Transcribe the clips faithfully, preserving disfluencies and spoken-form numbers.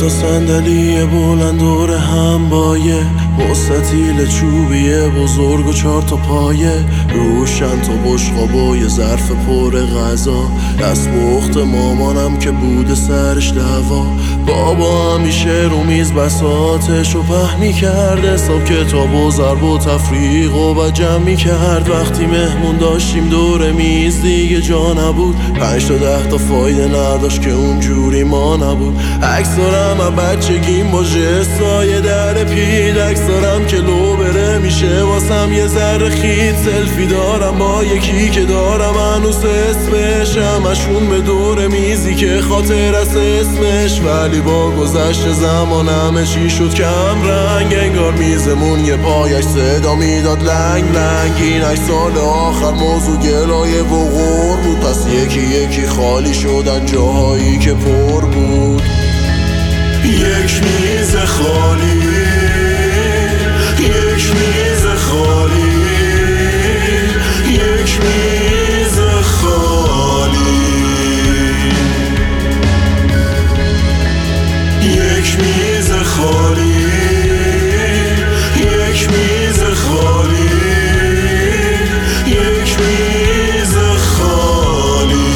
تا صندلی بلند دور هم بایه، مستطیل چوبیه بزرگ و چهار تا پایه، روشن تا بشقاب و یه ظرف پر غذا، دست بخت مامانم که بوده سرش دعوا. بابا همیشه رو میز بساطشو پهن میکرد، حساب کتاب و ضرب و تفریق و بجمع میکرد. وقتی مهمون داشتیم دور میز دیگه جا نبود، پنج تا ده تا فایده نداشت که اونجوری ما نبود. عکس دارم از بچگیم با جستای در پید، عکس دارم که لو بره میشه واسم یه ذره خید. سلفی دارم با یکی که دارم هنوز اسمش، همشون به دور میزی که خاطر از اسمش. ولی با گذشت زمان همه چی شد کم رنگ، انگار میزمون یه پایش صدا میداد لنگ لنگ. این هشت سال آخر موضوع گلایه و غور بود، پس یکی یکی خالی شدن جاهایی که پر بود. یک میز خالی، یک میز خالی، یک میز خالی، یک میز خالی، یک میز خالی، یک میز خالی.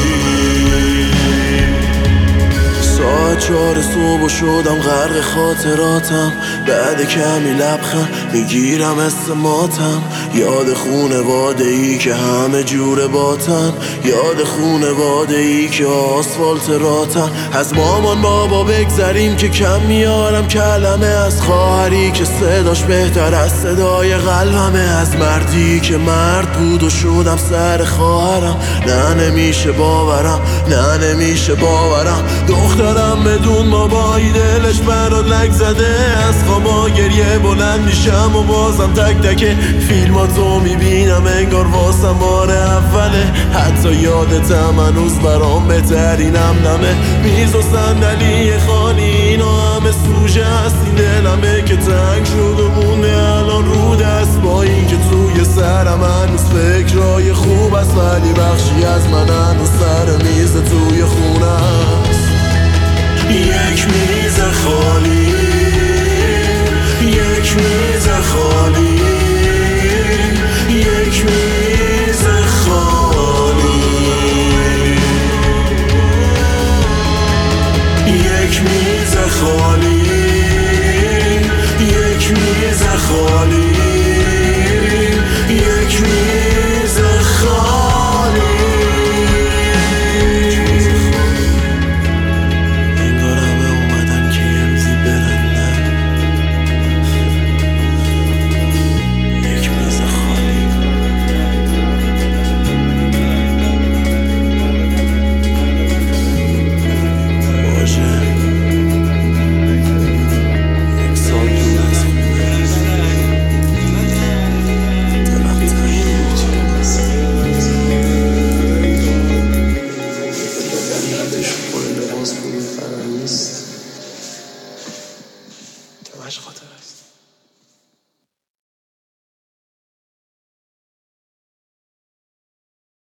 ساعت چهار صبح شدم غرق خاطراتم، بعد کمی لبخند میگیرم استماتم. یاد خونواده ای که همه جور باتن، یاد خونواده ای که آسفالت راتن. از مامان بابا بگذریم که کم میارم کلمه، از خواهری که صداش بهتر از صدای قلبمه، از مردی که مرد بود و شدم سر خواهرم. نه نمیشه باورم، نه نمیشه باورم، دخترم بدون بابایی دلش برات لک زده. از خوابا گریه بلند میشم و بازم تک تک فیلماتو میبینم انگار واسم بار اوله. حتی یادتم هنوز برام بهترینم نمه، میز و صندلی خالی اینا همه سوژه هست. این دلمه که تنگ شد و مونده الان رو دست، با این که توی سرم هنوز فکرای خوب است، ولی بخشی از من هنوز سر میز توی خونه است. یک میز خالی، یک میز خالی، یک میز خالی، یک میز خالی، یک میز خالی، یک میز خالی. انگار همه اومدن که یه روزی برن، نه یک میز خالی. باشه یک سال دور از خونه، دلم تنگ بود، دردش پر لباس بود فرار نیست، همش خاطر است.